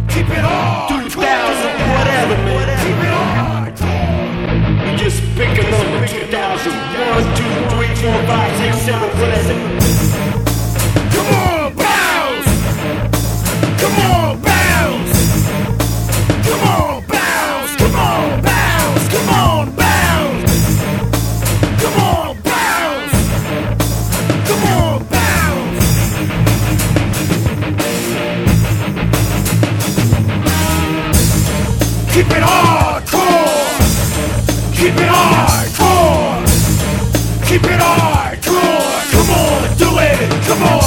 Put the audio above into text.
Keep it hard. 2000, whatever, man. Keep it hard. You just pick a number. 2000. 1, 2, 3, 4, 5, 6, 7, whatever. Come on, bounce. Come on, bounce. Come on, bounce. Come on, bounce. Come on, bounce. Come on, bounce. Come on, bounce. Keep it hardcore. Keep it hardcore. Keep it hardcore. Come on, do it. Come on.